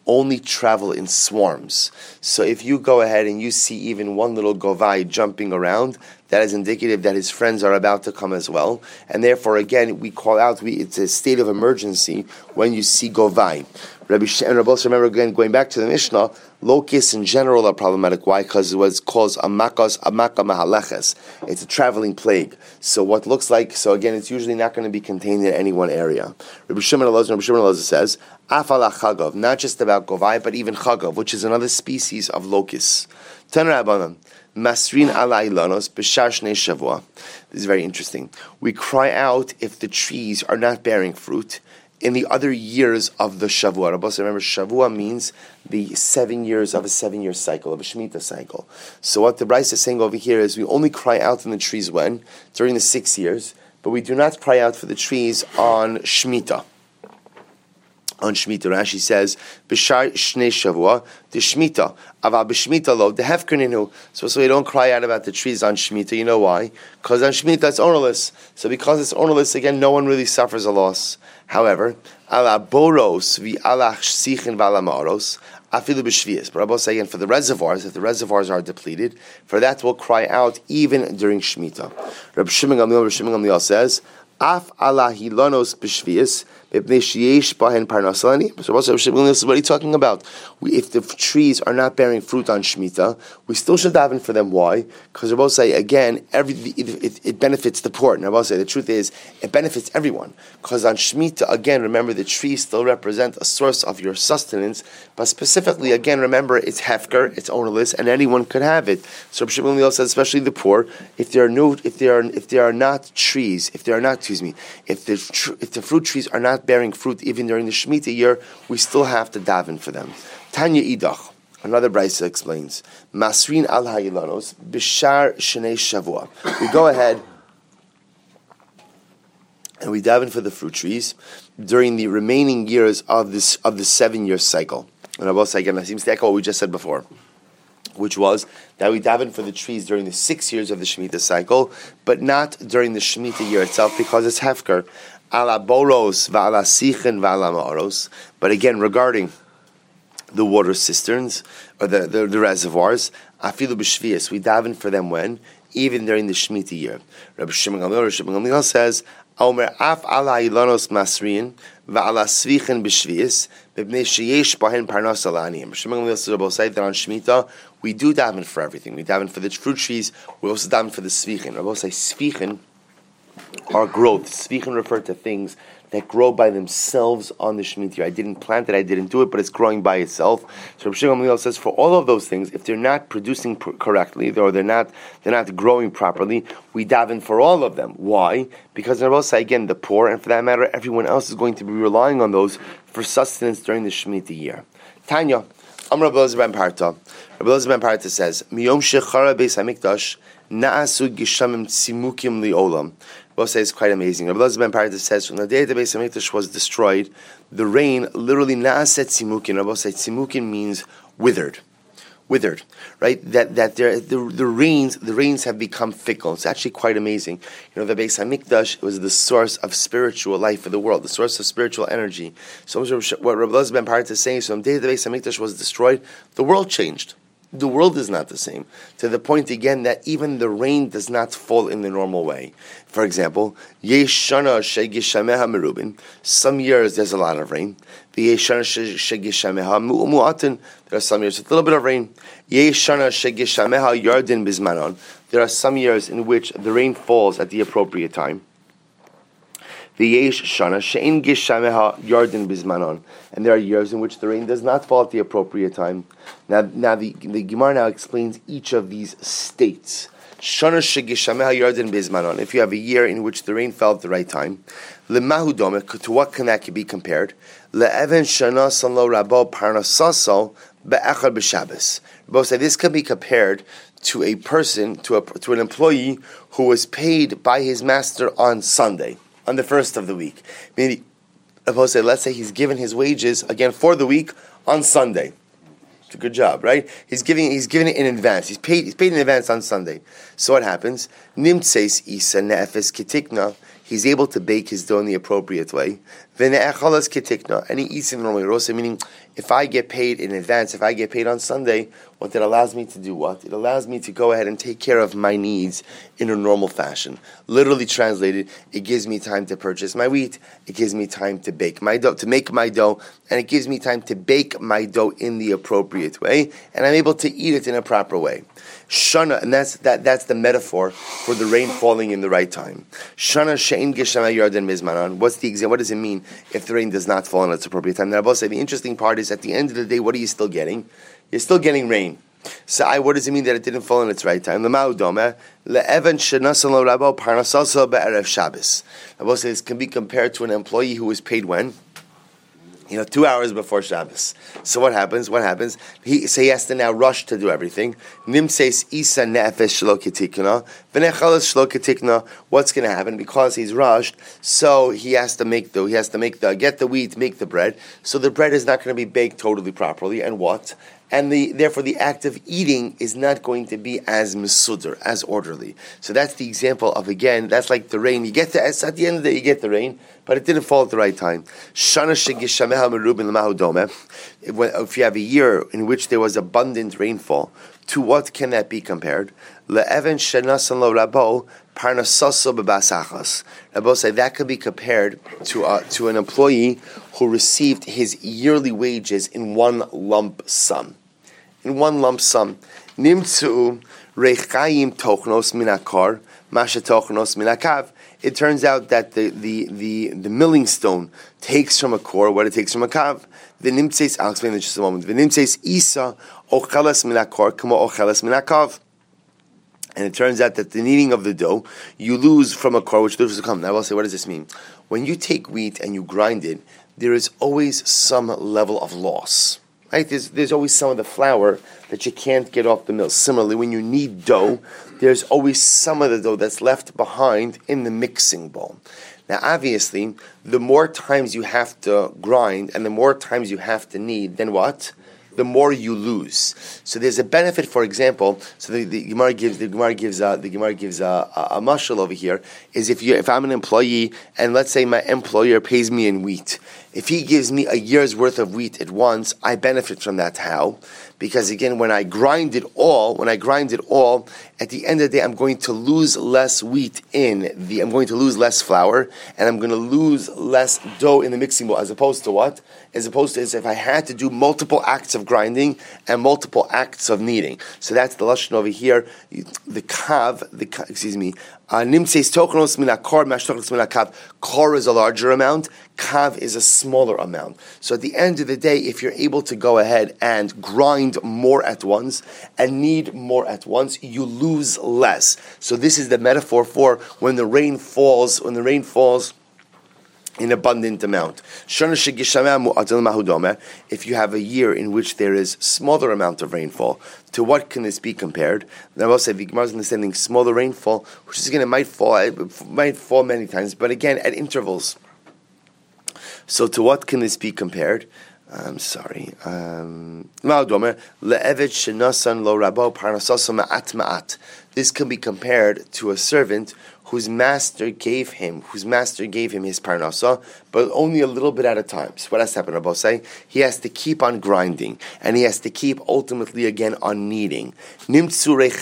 only travel in swarms. So if you go ahead and you see even one little govai jumping around, that is indicative that his friends are about to come as well. And therefore, again, we call out, it's a state of emergency when you see govai. Rabbi remember again, going back to the Mishnah, locusts in general are problematic. Why? Because it was called a makkah mahaleches. It's a traveling plague. So what looks like, so again, it's usually not going to be contained in any one area. Rabbi Shimon Elazar says, Afala chagav, not just about govai, but even chagav, which is another species of locusts. Taner Rabbanan, masrin ala ilanos b'shar shnei shavua. This is very interesting. We cry out if the trees are not bearing fruit in the other years of the Shavua. Remember, Shavua means the 7 years of a 7-year cycle, of a Shemitah cycle. So what the Bryce is saying over here is we only cry out in the trees when? During the 6 years, but we do not cry out for the trees on Shemitah. On Shemitah, Rashi says, B'shar shnei Shavua, the Shemitah, aval b'Shemitah lo, the hefkerninu. So we don't cry out about the trees on Shemitah. You know why? Because on Shemitah it's ownerless. So because it's ownerless, again, no one really suffers a loss. However, ala boros vi ala sichin v'ala maros afilu b'shvius. But Rabbi say again, for the reservoirs, if the reservoirs are depleted, for that we'll cry out even during Shemitah. Rabbi Shimon Gamliel says, af ala hilonos b'shvius. So this is what he's talking about. If the trees are not bearing fruit on Shemitah, we still should daven for them. Why? Because Rabbi say again, it benefits the poor. And Rabbi say the truth is it benefits everyone. Because on Shemitah, again, remember the trees still represent a source of your sustenance. But specifically, again, remember it's hefker, it's ownerless, and anyone could have it. So Rabbi Shimon says, especially the poor, if the fruit trees are not bearing fruit even during the Shemitah year, we still have to daven for them. Tanya Idach, another Brisa explains, Masrin al ha'ilanos b'shar shnei shavua. We go ahead and we daven for the fruit trees during the remaining years of the 7-year cycle. And I will say again, that seems to echo what we just said before, which was that we daven for the trees during the 6 years of the Shemitah cycle, but not during the Shemitah year itself, because it's hefker. Ala boros va'ala sichen va'ala ma'aros. But again, regarding the water cisterns, or the reservoirs, afilu b'shvius, we daven for them when? Even during the Shemitah year. Rabbi Shimon Gamliel says, Omer af ala ilanos masrin va'ala svichen b'shvius b'bnei sheyesh bahen parnas alaniim. Shimon Gamliel says that on Shemitah, we do daven for everything. We daven for the fruit trees, we also daven for the svichen. Rabbi say svichen are growth. Svichen refer to things that grow by themselves on the Shemitah year. I didn't plant it, I didn't do it, but it's growing by itself. So Rabbi Shimon Gamliel says for all of those things, if they're not producing correctly, or they're not growing properly, we daven for all of them. Why? Because Rabbi say again, the poor, and for that matter, everyone else is going to be relying on those for sustenance during the Shemitah year. Tanya, Rabbi Elazar ben Parta. Rabbi Elazar ben Parta says, Miyom shechara beis hamikdash na'asu gishamim tzimukim li'olam. Rabbi says it's quite amazing. Rabbi Elazar ben Parta says, from the day the Beis Hamikdash was destroyed, the rain literally na'aset tzimukin. Rabbi says tzimukin means withered, right? The rains have become fickle. It's actually quite amazing. You know, the Beis Hamikdash was the source of spiritual life for the world, the source of spiritual energy. So what Rabbi Elazar ben Parta is saying, so on the day the Beis Hamikdash was destroyed, the world changed. The world is not the same, to the point again that even the rain does not fall in the normal way. For example, yesh shana shegishameha merubin. Some years there's a lot of rain. Yesh shana shegishameha mu'atin. There are some years with a little bit of rain. Yesh shana shegishameha yardin bizmanon. There are some years in which the rain falls at the appropriate time. And there are years in which the rain does not fall at the appropriate time. Now the Gemara now explains each of these states. If you have a year in which the rain fell at the right time, to what can that be compared? Both say this can be compared to a person, to an employee who was paid by his master on Sunday, on the first of the week. Meaning, let's say he's given his wages again for the week on Sunday. It's a good job, right? He's giving it in advance. He's paid in advance on Sunday. So what happens? Nimtseis isa nefes kitikna. He's able to bake his dough in the appropriate way. V'ne'echalas ketikna, and he eats him normally. Rosa, meaning, if I get paid in advance, if I get paid on Sunday, what it allows me to do what? It allows me to go ahead and take care of my needs in a normal fashion. Literally translated, it gives me time to purchase my wheat, it gives me time to bake my dough, to make my dough, and it gives me time to bake my dough in the appropriate way, and I'm able to eat it in a proper way. Shana, and that's the metaphor for the rain falling in the right time. Shana she'en geshama yarden mizmanan. What's the example? What does it mean if the rain does not fall in its appropriate time? Now, I will say the interesting part is at the end of the day, what are you still getting? You're still getting rain. So, what does it mean that it didn't fall in its right time? I will say this can be compared to an employee who was paid when? 2 hours before Shabbos. So what happens? He has to now rush to do everything. Nimseis isa nefesh shelo ketikna, v'nechalas shelo ketikna. What's going to happen? Because he's rushed, so he has to get the wheat, make the bread. So the bread is not going to be baked totally properly. And what? And therefore the act of eating is not going to be as mesudar, as orderly. So that's the example of, again, that's like the rain. At the end of the day, you get the rain, but it didn't fall at the right time. If you have a year in which there was abundant rainfall, to what can that be compared? Rabbi say that could be compared to an employee who received his yearly wages in one lump sum. Nimtzu rechayim tochnos minakar, masha tochnos minakav. It turns out that the milling stone takes from a core what it takes from a kav. I'll explain in just a moment. Isa ochelas minakar kamo ochelas minakav. And it turns out that the kneading of the dough, you lose from a core, which loses to come. Now I will say, what does this mean? When you take wheat and you grind it, there is always some level of loss. Right? There's always some of the flour that you can't get off the mill. Similarly, when you knead dough, there's always some of the dough that's left behind in the mixing bowl. Now, obviously, the more times you have to grind and the more times you have to knead, then what? The more you lose. So there's a benefit. For example, so the Gemara gives a mashal over here. Is if I'm an employee and let's say my employer pays me in wheat, if he gives me a year's worth of wheat at once, I benefit from that. How? Because again, when I grind it all, at the end of the day, I'm going to lose less wheat I'm going to lose less flour, and I'm going to lose less dough in the mixing bowl, as opposed to what? As opposed to as if I had to do multiple acts of grinding and multiple acts of kneading. So that's the lashon over here. Nimtzeis tochnos min hakor mash tochnos min hakav. Kor is a larger amount. Kav is a smaller amount. So at the end of the day, if you're able to go ahead and grind more at once and knead more at once, you lose less. So this is the metaphor for when the rain falls in abundant amount. If you have a year in which there is smaller amount of rainfall, to what can this be compared? Then I will say the Gemara is understanding smaller rainfall, which is again it might fall many times, but again at intervals. So to what can this be compared? I'm sorry. This can be compared to a servant whose master gave him his parnasa, but only a little bit at a time. So what has to happen, Rabbi say? He has to keep on grinding, and he has to keep ultimately again on kneading. So it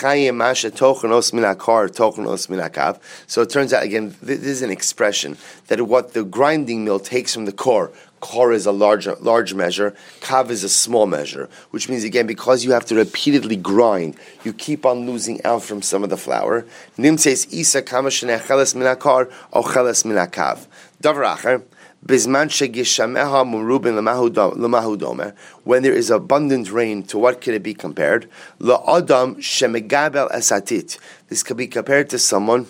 turns out again, this is an expression that what the grinding mill takes from the core. Kor is a large measure, kav is a small measure, which means again, because you have to repeatedly grind, you keep on losing out from some of the flour. Nimtzeis isa kama shenecheles min hakor ocheles min hakav. Davar acher, bizman shegishameha murubin l'mahu domer. When there is abundant rain, to what can it be compared? La'adam shemegabel esatit. This could be compared to someone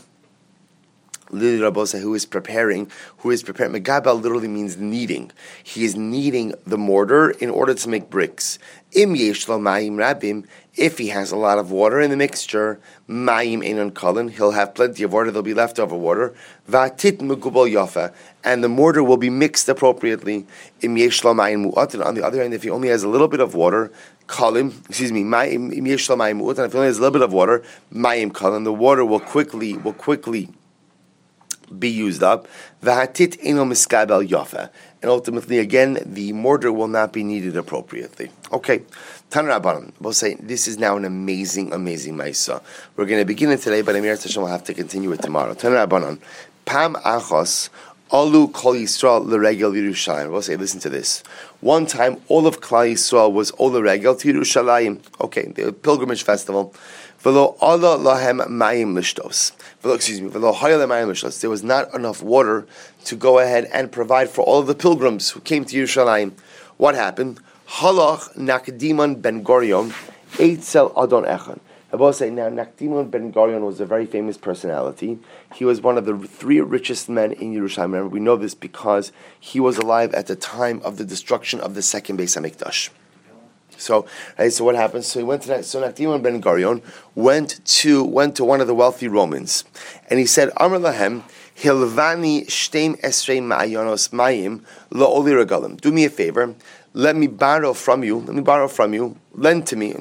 who is preparing. Megabel literally means kneading. He is kneading the mortar in order to make bricks. Im yesh lo mayim rabim. If he has a lot of water in the mixture, mayim einon kalin, he'll have plenty of water. There'll be leftover water. V'atit megubal yafa, and the mortar will be mixed appropriately. Im yesh lo mayim mu'atin. On the other hand, if he only has a little bit of water, kalim. Mayim im yesh lo mayim mu'atin. If he only has a little bit of water, mayim kalin. The water will quickly be used up. V'hatit eno miskabel yafa. And ultimately, again, the mortar will not be needed appropriately. Okay. Tan Rabbanan, we'll say this is now an amazing, amazing Maisa. We're going to begin it today, but Amir Tashem will have to continue it tomorrow. Tan Rabbanan, Pam Achos, Alu Kol Yisrael L'Regel Yerushalayim. We'll say, listen to this. One time, all of Klal Yisrael was Ol L'Regel to Yerushalayim. Okay, the pilgrimage festival. V'lo Allah lahem mayim lishtos. V'lo hayal mayim lishtos. There was not enough water to go ahead and provide for all of the pilgrims who came to Yerushalayim. What happened? Halach Nakdiman Ben Gurion Eitzel Adon Echan. I will say now, Nakdiman Ben Gurion was a very famous personality. He was one of the 3 richest men in Yerushalayim. Remember, we know this because he was alive at the time of the destruction of the second Beis Hamikdash. So what happened? So he went to that. So Nakdiman Ben Gurion went to one of the wealthy Romans, and he said, Amar lahem Hilvani Shteim Esrei Ma'ayonos Mayim La'oli Regalim. Do me a favor. Let me borrow from you, lend to me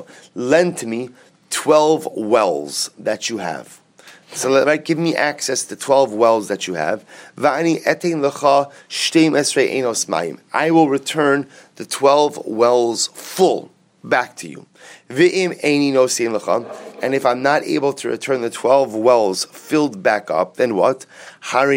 12 wells that you have. So give me access to 12 wells that you have. I will return the 12 wells full back to you. And if I'm not able to return the 12 wells filled back up, then what? I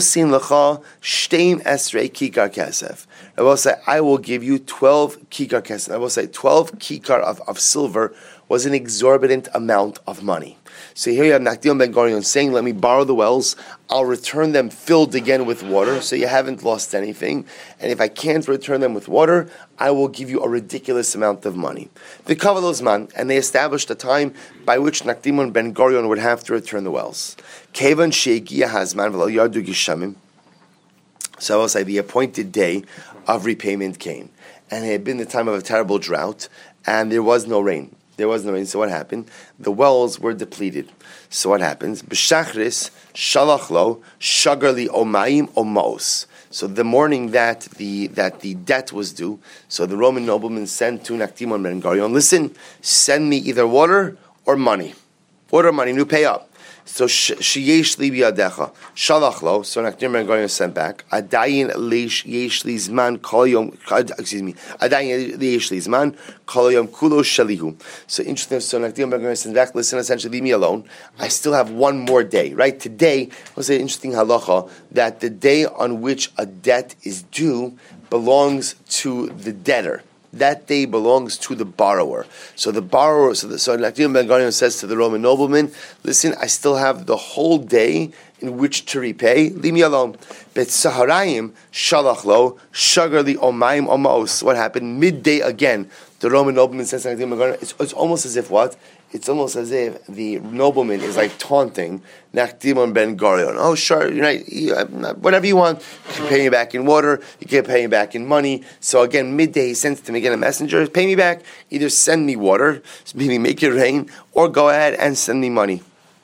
will say, I will give you 12 kikar kesef. I will say 12 kikar of silver was an exorbitant amount of money. So here you have Nakdiman Ben Gurion saying, let me borrow the wells, I'll return them filled again with water, so you haven't lost anything. And if I can't return them with water, I will give you a ridiculous amount of money. The Kavalozman, and they established a time by which Nakdiman Ben Gurion would have to return the wells. Kevan Sheikiyah Hazman V'lo Yardu Gishamim. So I will say the appointed day of repayment came. And it had been the time of a terrible drought, and there was no rain. So what happened? The wells were depleted. So what happens? B'shachris shalach lo shagarli omayim omaos. So the morning that the debt was due, so the Roman nobleman sent to Nakdiman Ben Gurion, listen, send me either water or money. Water or money, you pay up. So sheyesh li biyadecha shalach lo. So Nakdiman Ben Gurion sent back. Adayin yesh li zman kol yom. Adayin yesh li zman kol yom kulo shalihu. So interesting. So Nakdiman Ben Gurion sent back. Listen, essentially, leave me alone. I still have one more day. Right today was an interesting halacha that the day on which a debt is due belongs to the debtor. That day belongs to the borrower. So the borrower, so Nakdiman Ben Gurion says to the Roman nobleman, listen, I still have the whole day in which to repay. Leave me alone. Bet Saharayim shalach lo shagarli omayim omaos. What happened? Midday again. The Roman nobleman says to Nakdiman Ben Gurion, it's almost as if what? It's almost as if the nobleman is like taunting Nakdiman Ben Gurion. Oh, sure, whatever you want. You can pay me back in water. You can pay me back in money. So again, midday he sends to me again a messenger. Pay me back. Either send me water, meaning make it rain, or go ahead and send me money.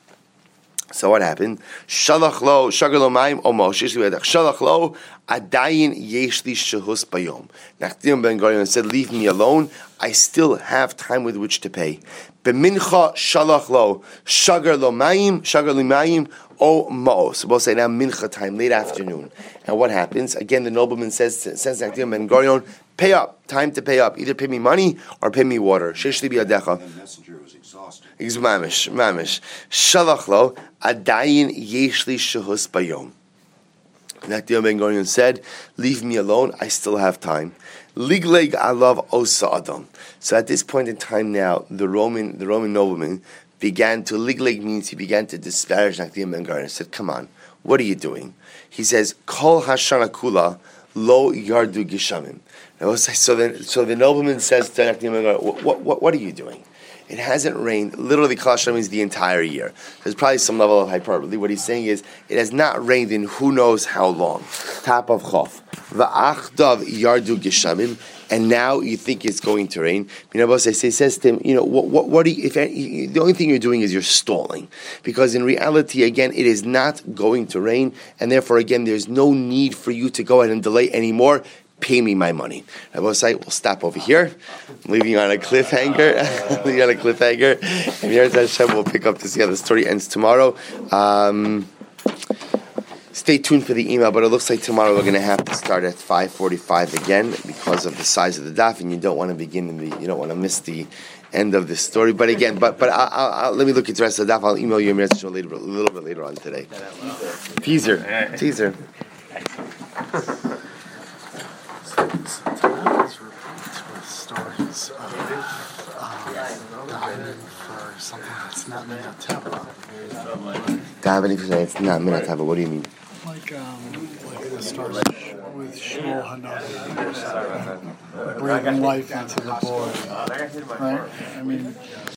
So what happened? Shalach lo shagar lo mayim omosh. Shalach lo adayin yesh li shehus bayom. Nakdiman Ben Gurion said, leave me alone. I still have time with which to pay. B'mincha shalach lo shagar lo mayim o mo. So we'll say now mincha time, late afternoon. And what happens? Again, the nobleman says Nakdiman Ben Gurion, pay up. Time to pay up. Either pay me money or pay me water. Shesh li biyadecha. The messenger was exhausted. Mamish. Shalach lo adayin yesh li shehus bayom. Nakdiman Ben Gurion said, leave me alone, I still have time. Ligleg alav osa adam. So at this point in time now, the Roman nobleman began to, ligleg means he began to disparage Nakdiman Ben Gurion and said, come on, what are you doing? He says, kol hashana kula lo yardu gishamim. So the nobleman says to Nakdiman Ben Gurion, what are you doing? It hasn't rained, literally Kol Hashanah means the entire year. There's probably some level of hyperbole. What he's saying is, it has not rained in who knows how long. Top of Chof. V'achdav yardu gishamim. And now you think it's going to rain. He says to him, what do you, the only thing you're doing is you're stalling. Because in reality, again, it is not going to rain. And therefore, again, there's no need for you to go ahead and delay anymore. Pay me my money. I will say, we'll stop over here. I'm leaving on a cliffhanger. And Yirtzeh Hashem will pick up to see how the story ends tomorrow. Stay tuned for the email, but it looks like tomorrow we're going to have to start at 5:45 again because of the size of the daf, and you don't want to you don't want to miss the end of this story. But again, I'll let me look at the rest of the daf. I'll email you a message a little bit later on today. Teaser. Stories of diving for something that's not minateva. Davening for something that's not minateva. What do you mean? Like the stars with Shmuel Hanavi, breathing life into the boy, right? I mean.